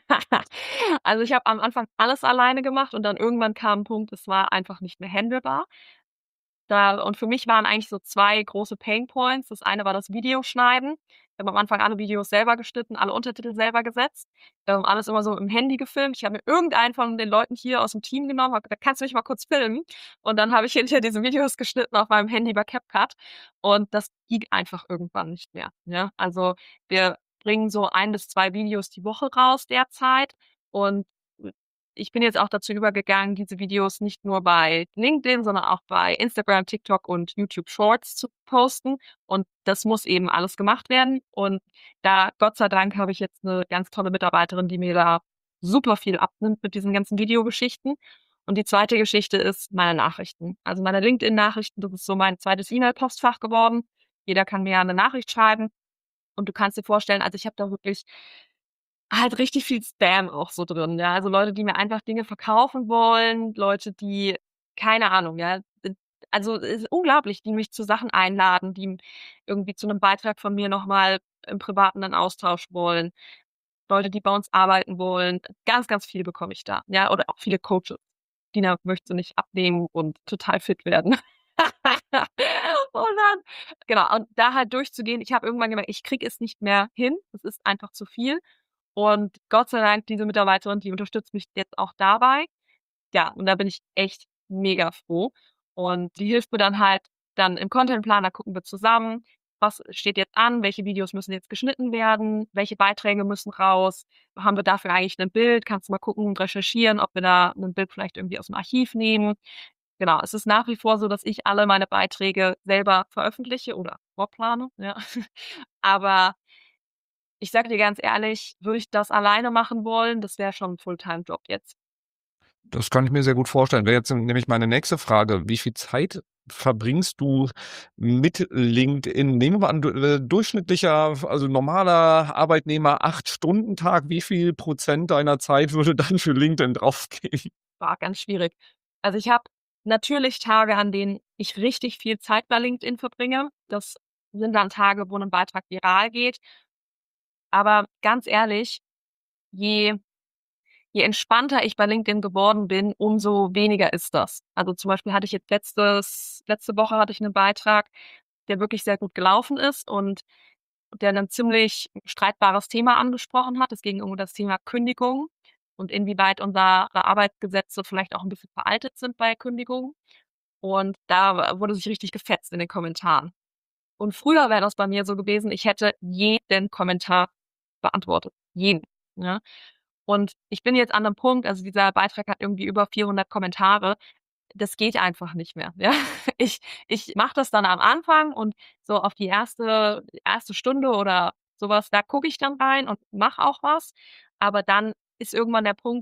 Also, ich habe am Anfang alles alleine gemacht und dann irgendwann kam 'n Punkt, es war einfach nicht mehr händelbar. Da und für mich waren eigentlich so zwei große Painpoints. Das eine war das Videoschneiden. Ich habe am Anfang alle Videos selber geschnitten, alle Untertitel selber gesetzt, ähm, alles immer so im Handy gefilmt. Ich habe mir irgendeinen von den Leuten hier aus'm Team genommen, habe gesagt: „Kannst du mich mal kurz filmen?" Und dann habe ich hinterher diese Videos geschnitten auf meinem Handy bei CapCut und das ging einfach irgendwann nicht mehr, ja? Also, wir bringen so ein bis zwei Videos die Woche raus derzeit und ich bin jetzt auch dazu übergegangen, diese Videos nicht nur bei LinkedIn, sondern auch bei Instagram, TikTok und YouTube Shorts zu posten. Und das muss eben alles gemacht werden. Und da, Gott sei Dank, habe ich jetzt eine ganz tolle Mitarbeiterin, die mir da super viel abnimmt mit diesen ganzen Videogeschichten. Und die zweite Geschichte ist meine Nachrichten. Also meine LinkedIn-Nachrichten, das ist so mein zweites E-Mail-Postfach geworden. Jeder kann mir ja eine Nachricht schreiben. Und du kannst dir vorstellen, also ich habe da wirklich halt richtig viel Spam auch so drin, ja. Also, Leute, die mir einfach Dinge verkaufen wollen, Leute, die keine Ahnung, ja. Äh, also, es ist unglaublich, die mich zu Sachen einladen, die irgendwie zu 'nem Beitrag von mir noch mal im Privaten 'nen Austausch wollen. Leute, die bei uns arbeiten wollen. Ganz, ganz viel bekomme ich da, ja, oder auch viele Coaches. „Dina, möchtest du nicht abnehmen und total fit werden?" Und dann genau, und da halt durchzugehen, ich habe irgendwann gemerkt, ich kriege es nicht mehr hin. Es ist einfach zu viel. Und Gott sei Dank, diese Mitarbeiterin, die unterstützt mich jetzt auch dabei. Ja, und da bin ich echt mega froh. Und die hilft mir dann halt dann im Contentplan, da gucken wir zusammen. was steht jetzt an, welche Videos müssen jetzt geschnitten werden, welche Beiträge müssen raus, haben wir dafür eigentlich ein Bild, kannst du mal gucken und recherchieren, ob wir da ein Bild vielleicht irgendwie aus dem Archiv nehmen. Genau, es ist nach wie vor so, dass ich alle meine Beiträge selber veröffentliche oder vorplane, ja. Aber ich sage dir ganz ehrlich, würde ich das alleine machen wollen, das wäre schon 'n Fulltime-Job jetzt. Das kann ich mir sehr gut vorstellen. Wäre jetzt nämlich meine nächste Frage: Wie viel Zeit verbringst du mit LinkedIn? Nehmen wir an, du äh, durchschnittlicher, also normaler Arbeitnehmer, acht-Stunden-Tag. Wie viel Prozent deiner Zeit würde dann für LinkedIn draufgehen? War ganz schwierig. Also, ich habe natürlich Tage, an denen ich richtig viel Zeit bei LinkedIn verbringe. Das sind dann Tage, wo 'nen Beitrag viral geht. Aber ganz ehrlich, je je entspannter ich bei LinkedIn geworden bin, umso weniger ist das. Also, zum Beispiel hatte ich jetzt letztes letzte Woche hatte ich 'nen Beitrag, der wirklich sehr gut gelaufen ist und der 'nen ziemlich streitbares Thema angesprochen hat. Es ging um das Thema Kündigung und inwieweit unsere Arbeitsgesetze vielleicht auch 'n bisschen veraltet sind bei Kündigung. Und da w wurde sich richtig gefetzt in den Kommentaren. Und früher wäre das bei mir so gewesen, ich hätte jeden Kommentar beantwortet, jeden, ne? Und ich bin jetzt an 'nem Punkt, also dieser Beitrag hat irgendwie über vierhundert Kommentare. Das geht einfach nicht mehr, ja? Ich ich mache das dann am Anfang und so auf die erste erste Stunde oder so was, da gucke ich dann rein und mache auch was. Aber dann ist irgendwann der Punkt,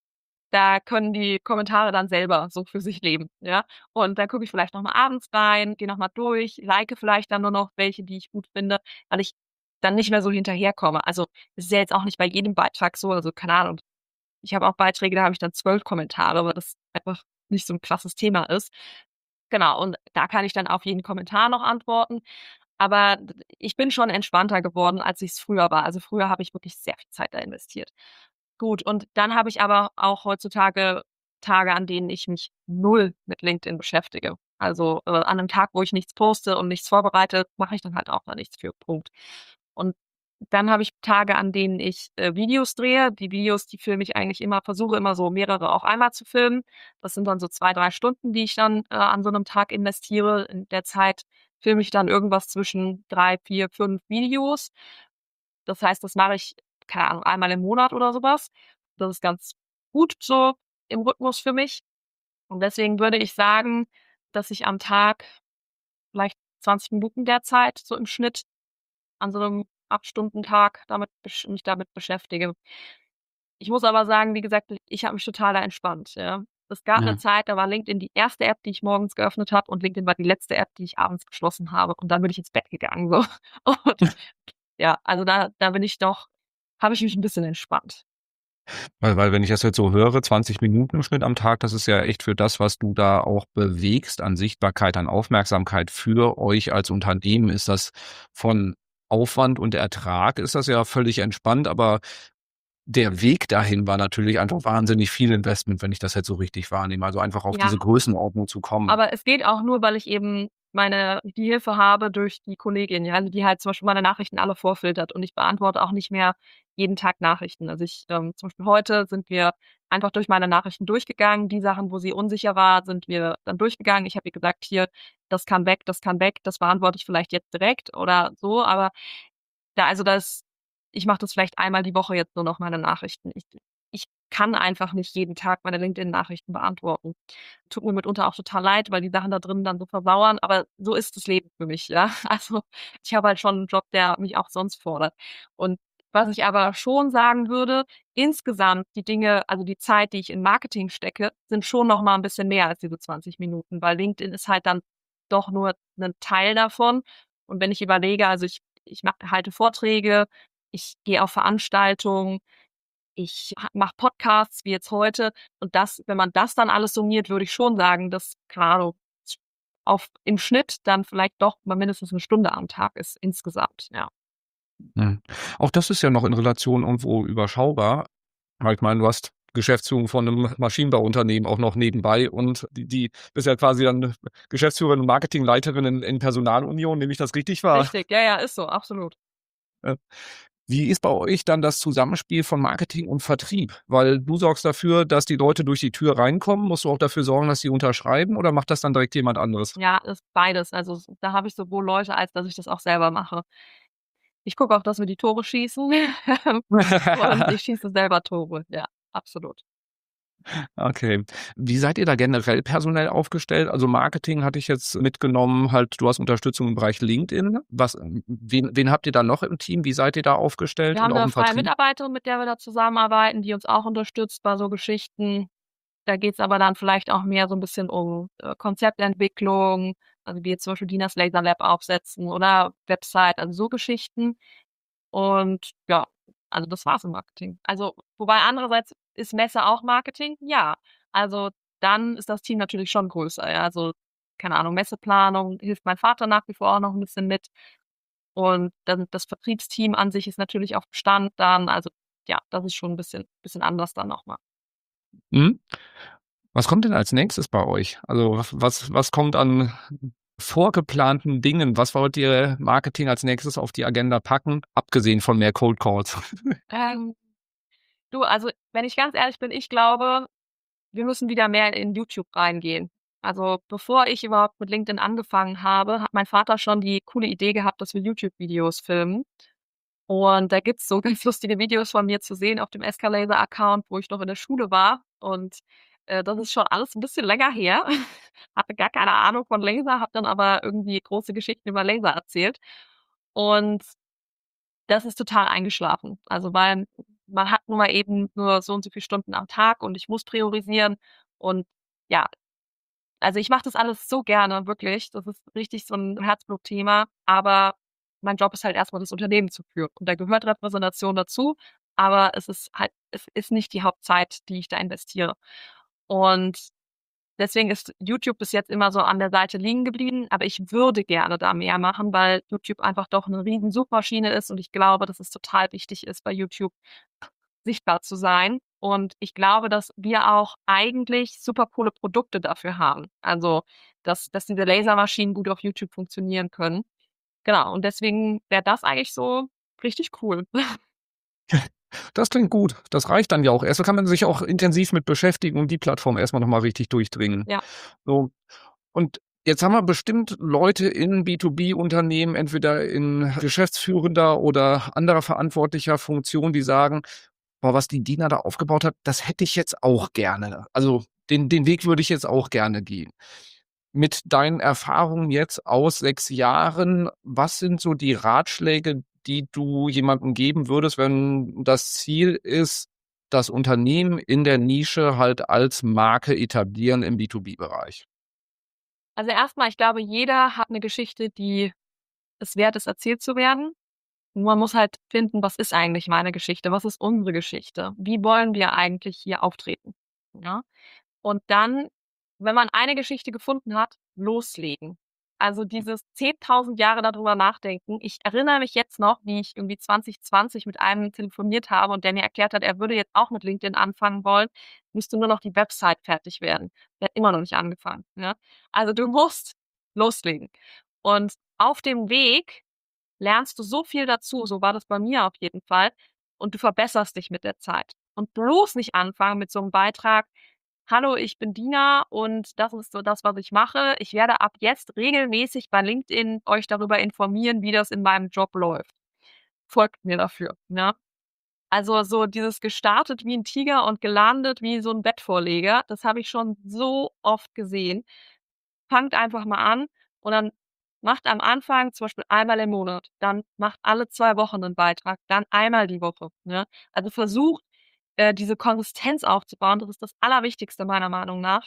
da können die Kommentare dann selber so für sich leben, ja? Und dann gucke ich vielleicht noch mal abends rein, gehe noch mal durch, like vielleicht dann nur noch welche, die ich gut finde, weil ich dann nicht mehr so hinterherkomme. Also, es ist ja jetzt auch nicht bei jedem Beitrag so, also keine Ahnung. Ich habe auch Beiträge, da habe ich dann zwölf Kommentare, weil das einfach nicht so 'n krasses Thema ist. Genau, und da kann ich dann auf jeden Kommentar noch antworten. Aber d ich bin schon entspannter geworden, als ich's früher war. Also, früher habe ich wirklich sehr viel Zeit da investiert. Gut, und dann habe ich aber auch heutzutage Tage, an denen ich mich null mit LinkedIn beschäftige. Also, äh, an 'nem Tag, wo ich nichts poste und nichts vorbereite, mache ich dann halt auch da nichts für, Punkt. Und dann habe ich Tage, an denen ich, äh, Videos drehe. Die Videos, die filme ich eigentlich immer versuche immer so mehrere auf einmal zu filmen. Das sind dann so zwei, drei Stunden, die ich dann, äh, an so 'nem Tag investiere. In der Zeit filme ich dann irgendwas zwischen drei, vier, fünf Videos. Das heißt, das mache ich, keine Ahnung, einmal im Monat oder so was. Das ist ganz gut so im Rhythmus für mich. Und deswegen würde ich sagen, dass ich am Tag vielleicht zwanzig Minuten derzeit so im Schnitt an so 'nem acht-Stunden-Tag damit besch mich damit beschäftige. Ich muss aber sagen, wie gesagt, ich habe mich total da entspannt, ja. Es gab 'ne Ja. Zeit, da war LinkedIn die erste App, die ich morgens geöffnet habe und LinkedIn war die letzte App, die ich abends geschlossen habe und dann bin ich ins Bett gegangen, so. Und ja, also da da bin ich doch habe ich mich 'n bisschen entspannt. Weil weil wenn ich das jetzt so höre, zwanzig Minuten im Schnitt am Tag, das ist ja echt für das, was du da auch bewegst an Sichtbarkeit, an Aufmerksamkeit für euch als Unternehmen ist das von Aufwand und Ertrag ist das ja völlig entspannt, aber der Weg dahin war natürlich einfach wahnsinnig viel Investment, wenn ich das jetzt so richtig wahrnehme, also einfach auf Ja. diese Größenordnung zu kommen. Aber es geht auch nur, weil ich eben meine die Hilfe habe durch die Kollegin, ja, also die halt zum Beispiel meine Nachrichten alle vorfiltert und ich beantworte auch nicht mehr jeden Tag Nachrichten. Also ich ähm, zum Beispiel heute sind wir einfach durch meine Nachrichten durchgegangen. Die Sachen, wo sie unsicher war, sind wir dann durchgegangen. Ich habe ihr gesagt: „Hier, das kann weg, das kann weg, das beantworte ich vielleicht jetzt direkt“ oder so, aber da also das ich mache das vielleicht einmal die Woche jetzt nur noch meine Nachrichten. Ich ich kann einfach nicht jeden Tag meine LinkedIn-Nachrichten beantworten. Tut mir mitunter auch total leid, weil die Sachen da drin dann so versauern, aber so ist das Leben für mich, ja? Also, ich habe halt schon 'n Job, der mich auch sonst fordert. Und was ich aber schon sagen würde, insgesamt die Dinge also die Zeit, die ich in Marketing stecke, sind schon noch mal 'n bisschen mehr als diese zwanzig Minuten, weil LinkedIn ist halt dann doch nur 'nen Teil davon. Und wenn ich überlege, also ich ich mache halte Vorträge, ich gehe auf Veranstaltungen, ich ha mache Podcasts wie jetzt heute und das wenn man das dann alles summiert, würde ich schon sagen, dass, keine Ahnung, auf im Schnitt dann vielleicht doch mal mindestens 'ne Stunde am Tag ist insgesamt, ja. Mhm. Auch das ist ja noch in Relation irgendwo überschaubar. Weil ich meine, du hast Geschäftsführung von 'nem Maschinenbauunternehmen auch noch nebenbei und die die bist ja quasi dann Geschäftsführerin und Marketingleiterin in in Personalunion. Nehme ich das richtig wahr? Richtig, ja, ja, ist so, absolut. Ja. Wie ist bei euch dann das Zusammenspiel von Marketing und Vertrieb? Weil du sorgst dafür, dass die Leute durch die Tür reinkommen. Musst du auch dafür sorgen, dass sie unterschreiben oder macht das dann direkt jemand anderes? Ja, ist beides. Also, s da habe ich sowohl Leute, als dass ich das auch selber mache. Ich gucke auch, dass wir die Tore schießen und ich schieße selber Tore. Ja, absolut. Okay. Wie seid ihr da generell personell aufgestellt? Also Marketing hatte ich jetzt mitgenommen, halt du hast Unterstützung im Bereich LinkedIn. Was wen wen habt ihr da noch im Team? Wie seid ihr da aufgestellt Wir und haben auch 'ne im freie Vertrieb? Mitarbeiterin, mit der wir da zusammenarbeiten, die uns auch unterstützt bei so Geschichten. Da geht's aber dann vielleicht auch mehr so 'n bisschen um, äh, Konzeptentwicklung, also wie jetzt zum Beispiel Dinas Laser Lab aufsetzen oder Website, also so Geschichten. Und ja, also das war's im Marketing. Also wobei andererseits ist Messe auch Marketing? Ja. Also dann ist das Team natürlich schon größer, ja. Also, keine Ahnung, Messeplanung hilft mein Vater nach wie vor auch noch 'n bisschen mit. Und dann das Vertriebsteam an sich ist natürlich auf Bestand dann. Also ja, das ist schon 'n bisschen bisschen anders dann noch mal. Mhm. Was kommt denn als Nächstes bei euch? Also was was was kommt an vorgeplanten Dingen? Was wollt ihr Marketing als Nächstes auf die Agenda packen, abgesehen von mehr Cold Calls? Ähm, du, also wenn ich ganz ehrlich bin, ich glaube, wir müssen wieder mehr in YouTube reingehen. Also bevor ich überhaupt mit LinkedIn angefangen habe, hat mein Vater schon die coole Idee gehabt, dass wir YouTube-Videos filmen. Und da gibt's so ganz lustige Videos von mir zu sehen auf dem Escalator-Account, wo ich noch in der Schule war. Und, äh, das ist schon alles 'n bisschen länger her. Hatte gar keine Ahnung von Laser, habe dann aber irgendwie große Geschichten über Laser erzählt. Und das ist total eingeschlafen. Also, weil man hat nun mal eben nur so und so viel Stunden am Tag und ich muss priorisieren. Und ja, also ich mache das alles so gerne, wirklich. Das ist richtig so 'n Herzblutthema, aber mein Job ist halt erst mal das Unternehmen zu führen. Und da gehört Repräsentation dazu, aber es ist halt es ist nicht die Hauptzeit, die ich da investiere. Und deswegen ist YouTube bis jetzt immer so an der Seite liegen geblieben, aber ich würde gerne da mehr machen, weil YouTube einfach doch 'ne riesen Suchmaschine ist und ich glaube, dass es total wichtig ist, bei YouTube sichtbar zu sein. Und ich glaube, dass wir auch eigentlich super coole Produkte dafür haben. Also, dass dass diese Lasermaschinen gut auf YouTube funktionieren können. Genau, und deswegen wäre das eigentlich so richtig cool. Das klingt gut. Das reicht dann ja auch erst. Da kann man sich auch intensiv mit beschäftigen und die Plattform erst mal noch mal richtig durchdringen. Ja. So, und jetzt haben wir bestimmt Leute in B zwei B-Unternehmen, entweder in geschäftsführender oder anderer verantwortlicher Funktion, die sagen: „Boah, was die Dina da aufgebaut hat, das hätte ich jetzt auch gerne. Also, den den Weg würde ich jetzt auch gerne gehen.“ Mit deinen Erfahrungen jetzt aus sechs Jahren, was sind so die Ratschläge, die du jemandem geben würdest, wenn das Ziel ist, das Unternehmen in der Nische halt als Marke etablieren im B zwei B-Bereich? Also erst mal, ich glaube, jeder hat 'ne Geschichte, die es wert ist, erzählt zu werden. Nur man muss halt finden: „Was ist eigentlich meine Geschichte? Was ist unsere Geschichte? Wie wollen wir eigentlich hier auftreten?“ Ja? Und dann, wenn man eine Geschichte gefunden hat, loslegen. Also dieses zehntausend Jahre da drüber nachdenken. Ich erinnere mich jetzt noch, wie ich irgendwie zwanzig zwanzig mit einem telefoniert habe und der mir erklärt hat, er würde jetzt auch mit LinkedIn anfangen wollen, müsste nur noch die Website fertig werden. Der hat immer noch nicht angefangen, ne? Also du musst loslegen. Und auf dem Weg lernst du so viel dazu, so war das bei mir auf jeden Fall, und du verbesserst dich mit der Zeit. Und bloß nicht anfangen mit so 'nem Beitrag: „Hallo, ich bin Dina und das ist so das, was ich mache. Ich werde ab jetzt regelmäßig bei LinkedIn euch darüber informieren, wie das in meinem Job läuft. Folgt mir dafür“, ne? Also so dieses gestartet wie 'n Tiger und gelandet wie so 'n Bettvorleger, das habe ich schon so oft gesehen. Fangt einfach mal an und dann macht am Anfang zum Beispiel einmal im Monat, dann macht alle zwei Wochen 'nen Beitrag, dann einmal die Woche, ne? Also versucht, äh, diese Konsistenz aufzubauen, das ist das Allerwichtigste meiner Meinung nach.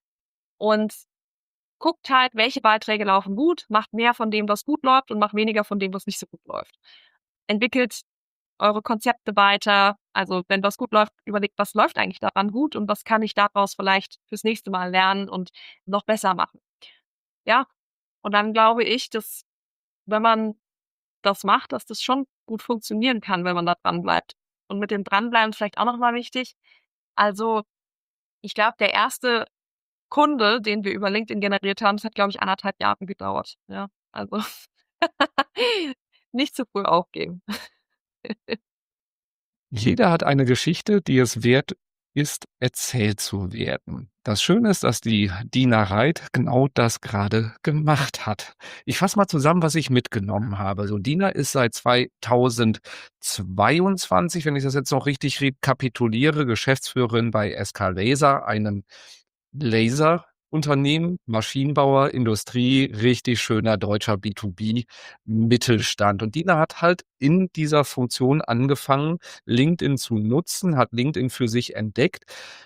Und guckt halt, welche Beiträge laufen gut, macht mehr von dem, was gut läuft und macht weniger von dem, was nicht so gut läuft. Entwickelt eure Konzepte weiter. Also, wenn was gut läuft, überlegt: „Was läuft eigentlich daran gut und was kann ich daraus vielleicht fürs nächste Mal lernen und noch besser machen?“ Ja, und dann glaube ich, dass, wenn man das macht, dass das schon gut funktionieren kann, wenn man da dranbleibt. Und mit dem Dranbleiben ist vielleicht auch noch mal wichtig. Also, ich glaube, der erste Kunde, den wir über LinkedIn generiert haben, das hat, glaube ich, anderthalb Jahre gedauert, ja. Also nicht zu früh aufgeben. Jeder hat eine Geschichte, die es wert ist, erzählt zu werden. Das Schöne ist, dass die Dina Reit genau das gerade gemacht hat. Ich fasse mal zusammen, was ich mitgenommen habe. So, Dina ist seit zweitausendzweiundzwanzig, wenn ich das jetzt noch richtig rekapituliere, Geschäftsführerin bei S K Laser, einem Laserunternehmen, Maschinenbauer, Industrie, richtig schöner deutscher B zwei B Mittelstand. Und Dina hat halt in dieser Funktion angefangen, LinkedIn zu nutzen, hat LinkedIn für sich entdeckt.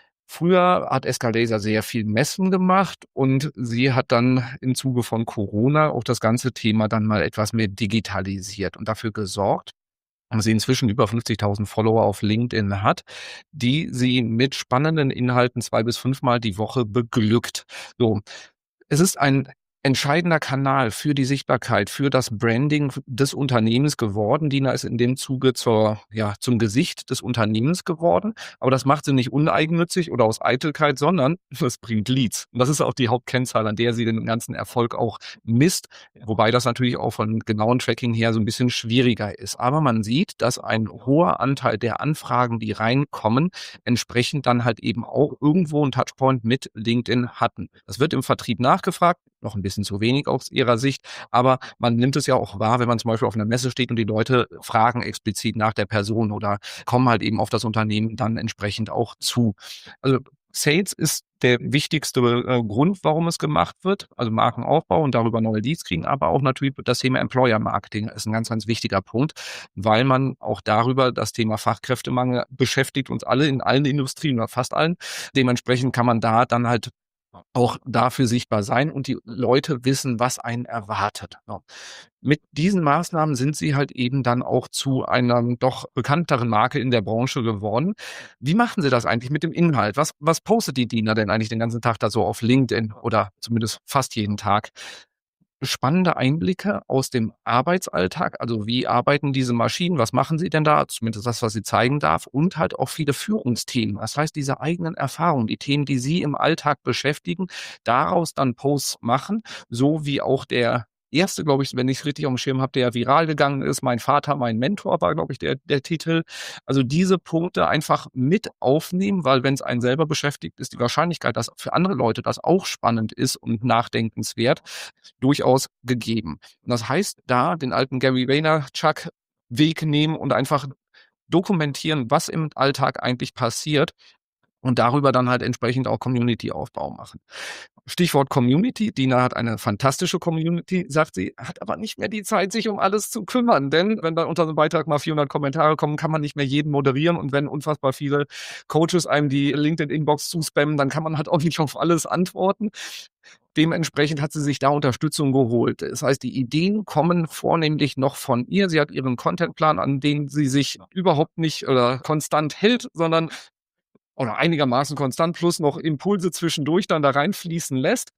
Früher hat S K Laser sehr viel Messen gemacht und sie hat dann im Zuge von Corona auch das ganze Thema dann mal etwas mehr digitalisiert und dafür gesorgt, dass sie inzwischen über fünfzigtausend Follower auf LinkedIn hat, die sie mit spannenden Inhalten zwei bis fünfmal die Woche beglückt. So, es ist ein entscheidender Kanal für die Sichtbarkeit, für das Branding des Unternehmens geworden. Dina ist in dem Zuge zur, ja, zum Gesicht des Unternehmens geworden. Aber das macht sie nicht uneigennützig oder aus Eitelkeit, sondern es bringt Leads. Und das ist auch die Hauptkennzahl, an der sie den ganzen Erfolg auch misst. Wobei das natürlich auch von genauen Tracking her so ein bisschen schwieriger ist. Aber man sieht, dass ein hoher Anteil der Anfragen, die reinkommen, entsprechend dann halt eben auch irgendwo einen Touchpoint mit LinkedIn hatten. Das wird im Vertrieb nachgefragt, noch ein bisschen zu wenig aus ihrer Sicht, aber man nimmt es ja auch wahr, wenn man zum Beispiel auf einer Messe steht und die Leute fragen explizit nach der Person oder kommen halt eben auf das Unternehmen dann entsprechend auch zu. Also Sales ist der wichtigste äh, Grund, warum es gemacht wird, also Markenaufbau und darüber neue Leads kriegen, aber auch natürlich das Thema Employer Marketing ist ein ganz, ganz wichtiger Punkt, weil man auch darüber das Thema Fachkräftemangel beschäftigt uns alle in allen Industrien oder fast allen. Dementsprechend kann man da dann halt auch dafür sichtbar sein und die Leute wissen, was einen erwartet. Ja. Mit diesen Maßnahmen sind sie halt eben dann auch zu einer doch bekannteren Marke in der Branche geworden. Wie machen sie das eigentlich mit dem Inhalt? Was, was postet die Dina denn eigentlich den ganzen Tag da so auf LinkedIn oder zumindest fast jeden Tag? Spannende Einblicke aus dem Arbeitsalltag, also wie arbeiten diese Maschinen, was machen sie denn da, zumindest das, was sie zeigen darf, und halt auch viele Führungsthemen. Das heißt, diese eigenen Erfahrungen, die Themen, die sie im Alltag beschäftigen, daraus dann Posts machen, so wie auch der erste, glaube ich, wenn ich es richtig auf dem Schirm habe, der viral gegangen ist, mein Vater, mein Mentor war, glaube ich, der, der Titel. Also diese Punkte einfach mit aufnehmen, weil wenn es einen selber beschäftigt, ist die Wahrscheinlichkeit, dass für andere Leute das auch spannend ist und nachdenkenswert, durchaus gegeben. Und das heißt, da den alten Gary Vaynerchuk Weg nehmen und einfach dokumentieren, was im Alltag eigentlich passiert und darüber dann halt entsprechend auch Community-Aufbau machen. Stichwort Community. Dina hat eine fantastische Community, sagt sie, hat aber nicht mehr die Zeit, sich um alles zu kümmern. Denn wenn da unter einem Beitrag mal vierhundert Kommentare kommen, kann man nicht mehr jeden moderieren. Und wenn unfassbar viele Coaches einem die LinkedIn-Inbox zuspammen, dann kann man halt auch nicht auf alles antworten. Dementsprechend hat sie sich da Unterstützung geholt. Das heißt, die Ideen kommen vornehmlich noch von ihr. Sie hat ihren Contentplan, an den sie sich überhaupt nicht oder konstant hält, sondern oder einigermaßen konstant plus noch Impulse zwischendurch dann da reinfließen lässt.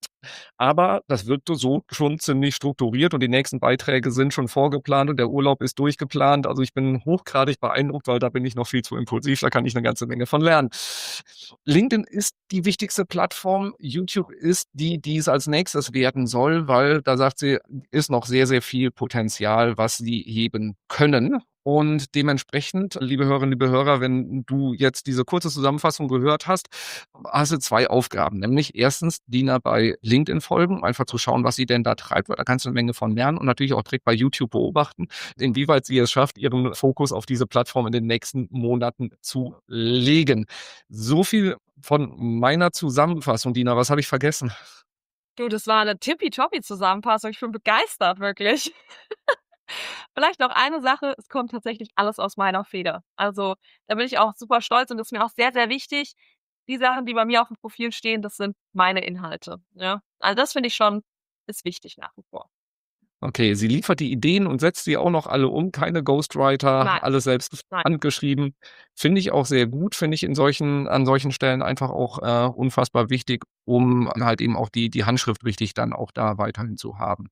Aber das wird so schon ziemlich strukturiert und die nächsten Beiträge sind schon vorgeplant und der Urlaub ist durchgeplant. Also ich bin hochgradig beeindruckt, weil da bin ich noch viel zu impulsiv, da kann ich eine ganze Menge von lernen. LinkedIn ist die wichtigste Plattform, YouTube ist die, die es als nächstes werden soll, weil da sagt sie, ist noch sehr, sehr viel Potenzial, was sie heben können. Und dementsprechend, liebe Hörerinnen, liebe Hörer, wenn du jetzt diese kurze Zusammenfassung gehört hast, hast du zwei Aufgaben. Nämlich erstens Dina bei LinkedIn folgen, um einfach zu schauen, was sie denn da treibt, weil da kannst du eine Menge von lernen und natürlich auch direkt bei YouTube beobachten, inwieweit sie es schafft, ihren Fokus auf diese Plattform in den nächsten Monaten zu legen. So viel von meiner Zusammenfassung, Dina. Was habe ich vergessen? Du, das war eine tippitoppi Zusammenfassung. Ich bin begeistert, wirklich. Vielleicht noch eine Sache, es kommt tatsächlich alles aus meiner Feder. Also, da bin ich auch super stolz und das ist mir auch sehr, sehr wichtig. Die Sachen, die bei mir auf dem Profil stehen, das sind meine Inhalte, ja? Also, das finde ich schon ist wichtig nach wie vor. Okay, sie liefert die Ideen und setzt sie auch noch alle um, keine Ghostwriter, Nein. alles selbst Nein. handgeschrieben. Finde ich auch sehr gut, finde ich in solchen an solchen Stellen einfach auch, äh, unfassbar wichtig, um halt eben auch die die Handschrift richtig dann auch da weiterhin zu haben.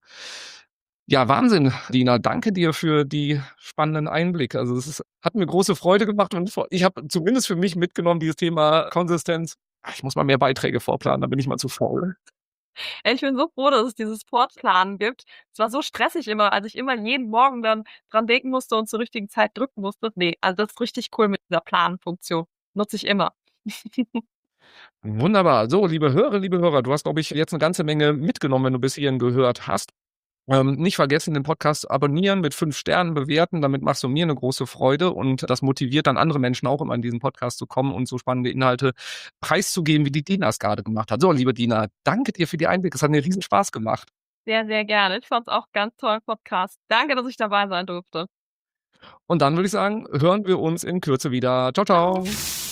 Ja, Wahnsinn, Dina. Danke dir für die spannenden Einblicke. Also, es ist hat mir große Freude gemacht und vor ich habe zumindest für mich mitgenommen, dieses Thema Konsistenz. Ah, ich muss mal mehr Beiträge vorplanen, da bin ich mal zu faul. Ey, ich bin so froh, dass es dieses Sportplanen gibt. Es war so stressig immer, als ich immer jeden Morgen dann dran denken musste und zur richtigen Zeit drücken musste. Ne, also das ist richtig cool mit dieser Planfunktion. Nutze ich immer. Wunderbar. So, liebe Hörer, liebe Hörer, du hast, glaube ich, jetzt eine ganze Menge mitgenommen, wenn du bis hierhin gehört hast. Ähm, nicht vergessen, den Podcast abonnieren, mit fünf Sternen bewerten. Damit machst du mir eine große Freude und das motiviert dann andere Menschen auch immer in diesen Podcast zu kommen und so spannende Inhalte preiszugeben, wie die Dina es gerade gemacht hat. So, liebe Dina, danke dir für die Einblicke. Es hat mir riesen Spaß gemacht. Sehr, sehr gerne. Ich fand's auch ganz tollen Podcast. Danke, dass ich dabei sein durfte. Und dann würde ich sagen, hören wir uns in Kürze wieder. Ciao, ciao.